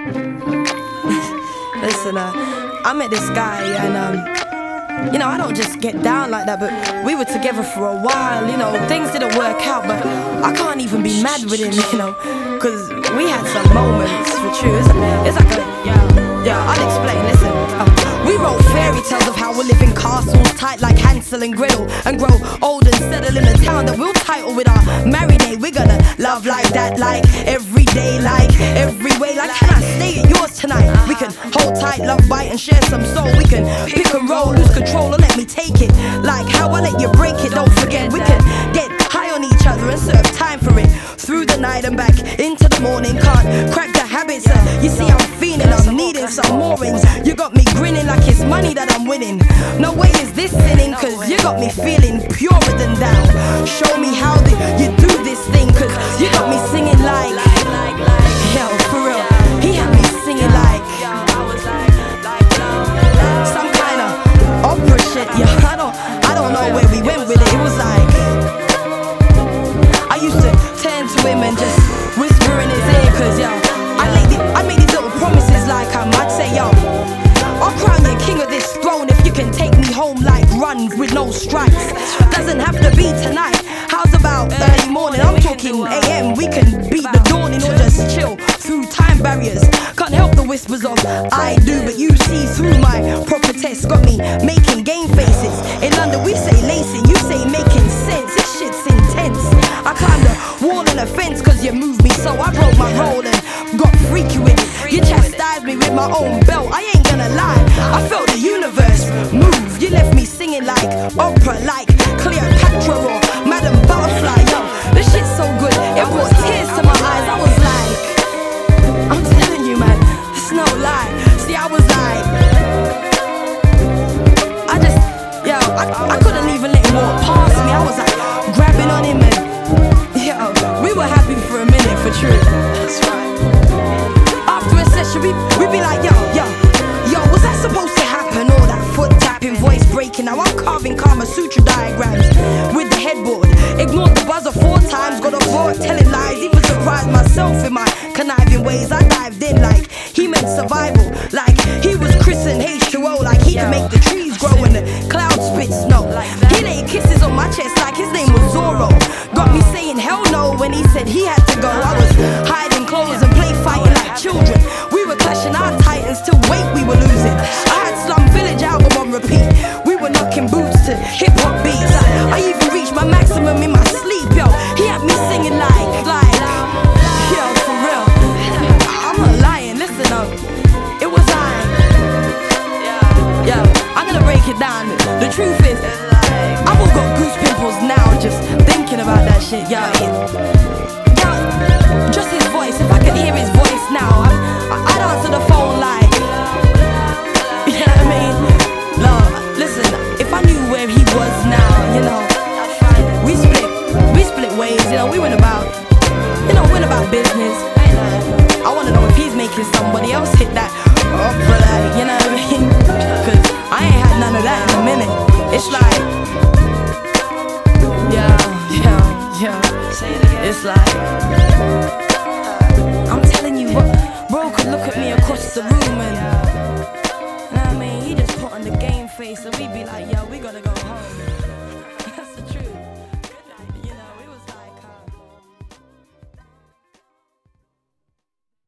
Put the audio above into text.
Listen, I met this guy and I don't just get down like that, but we were together for a while, things didn't work out, but I can't even be mad with him, cause we had some moments for true. It's like I'll explain, listen. We wrote fairy tales of how we'll live in castles tight like Hansel and Gretel, and grow old and settle in a town that we'll title with our married name. We're gonna love like that, like every day, like every way. Like, can I stay at yours tonight? We can hold tight, love bite and share some soul. We can pick and roll, lose control or let me take it. Like how I let you break it, don't forget. We can get high on each other and serve time for it, through the night and back into the morning. Can't crack the habits, you see I'm feeling, I'm needing some more rings. You got me grinning like it's money that I'm winning. No way is this sinning, cause you got me feeling purer than thou. Show me how you do this thing, cause you got me singing like yo, for real. He had me singing like some kind of opera shit. Yeah, I don't know where we went with it. It was like I used to turn to him and just whisper in his ear, cause yo, I made these little promises like I'd say, yo, I'll crown you king of this throne if you can take me home like run with no strikes. Doesn't have to be tonight. How's about early morning? I'm talking AM. We can beat the dawning or just chill through time barriers. Can't help the whispers of I do, but you see through my proper test. Got me making game faces. In London we say lacing, you say making sense. This shit's intense. I climbed a wall and a fence cause you moved me, so I broke my role and got freaky with it. You chastised me with my own belt, I ain't gonna lie, I felt the universe move. You left me singing like opera, like Cleopatra or Madame Butterfly. Yo, this shit's so good, it brought tears to my eyes. I was like, I'm telling you man, it's no lie. See, I was like, I couldn't even let him walk past me. I was like grabbing on him and we were happy for a minute, for true. That's right. After a session, we'd be like, yo, was that supposed to happen? All that foot tapping, voice breaking. Now I'm carving Kama Sutra diagrams with the headboard. Ignored the buzzer 4 times, got a thought telling lies. Even surprised myself in my conniving ways. I dived in like he meant survival, like he was Chris and H2O, like he could make the trees grow and the clouds spit snow. He laid kisses on my chest like his name was Zorro. Got me saying hell no when he said he had to go. I was hiding clothes and play fighting like children. We were clashing our titans till weight we were losing. I had Slum Village album on repeat. We were knocking boots to hip hop beats. I even reached my maximum in my sleep, yo. He had me singing like yo, for real. I'm not lying, listen up. It was like, yo, I'm gonna break it down. The truth is, I've all got goose pimples now just thinking about that shit, yo. Just his voice, if I could hear his voice now, I'd answer the phone like, you know what I mean? Love, listen, if I knew where he was now, we split ways, we went about business. I wanna know if he's making somebody else hit that opera, like, you know what I mean? Cause I ain't had none of that in a minute. It's like, it's like, I'm telling you what, bro could look at me across the room and